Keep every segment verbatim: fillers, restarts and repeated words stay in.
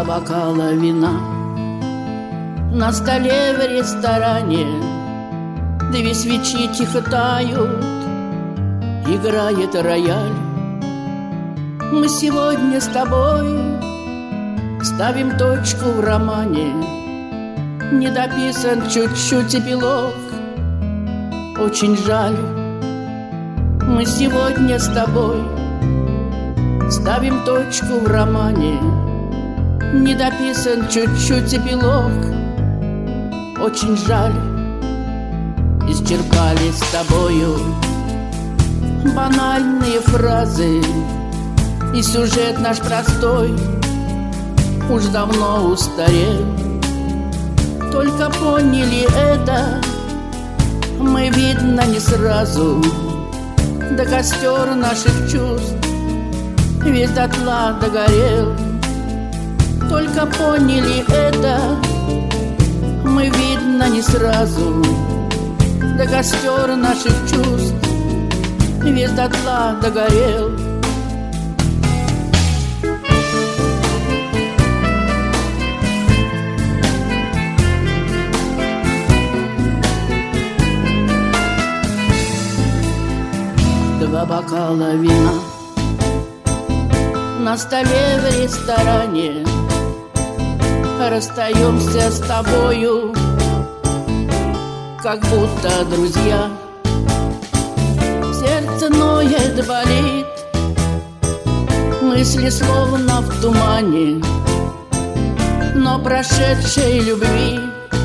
Два бокала вина на столе в ресторане, две свечи тихо тают, играет рояль. Мы сегодня с тобой ставим точку в романе, не дописан чуть-чуть эпилог, очень жаль. Мы сегодня с тобой ставим точку в романе, не дописан чуть-чуть эпилог, очень жаль. Исчерпали с тобою банальные фразы, и сюжет наш простой уж давно устарел. Только поняли это мы, видно, не сразу, да костер наших чувств весь дотла догорел. Только поняли это мы, видно, не сразу, да костер наших чувств весь дотла догорел. Два бокала вина на столе в ресторане, расстаемся с тобою, как будто друзья. Сердце ноет, болит, мысли словно в тумане, но прошедшей любви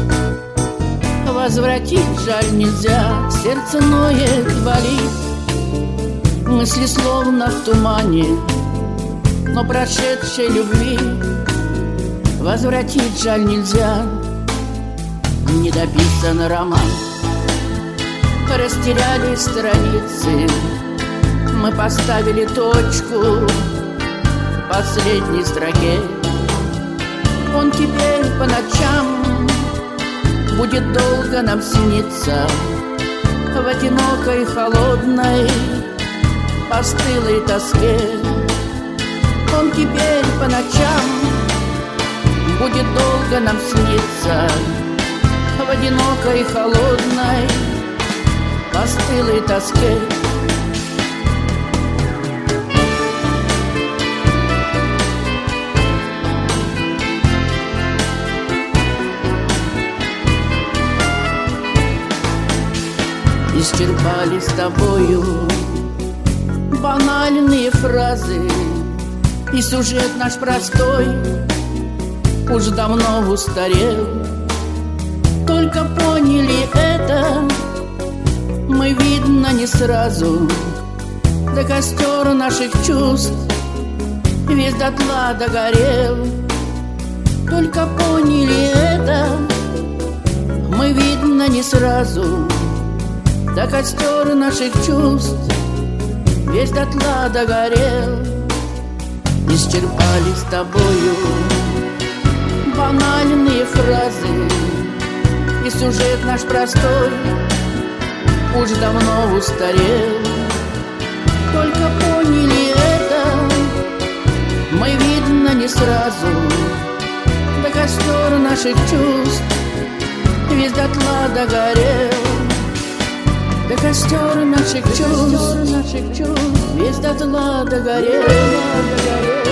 возвратить жаль нельзя. Сердце ноет, болит, мысли словно в тумане, но прошедшей любви возвратить жаль нельзя. Недописан роман, растеряли страницы, мы поставили точку в последней строке. Он теперь по ночам будет долго нам сниться в одинокой, холодной, постылой тоске. Он теперь по ночам будет долго нам сниться в одинокой, холодной, постылой тоске. Исчерпали с тобою банальные фразы, и сюжет наш простой уж давно устарел. Только поняли это мы, видно, не сразу, да костер наших чувств весь дотла догорел. Только поняли это мы, видно, не сразу, да костер наших чувств весь дотла догорел. Исчерпали с тобою банальные фразы, и сюжет наш простой уж давно устарел. Только поняли это мы, видно, не сразу, да костер наших чувств весь дотла догорел. Да костер наших чувств весь дотла догорел.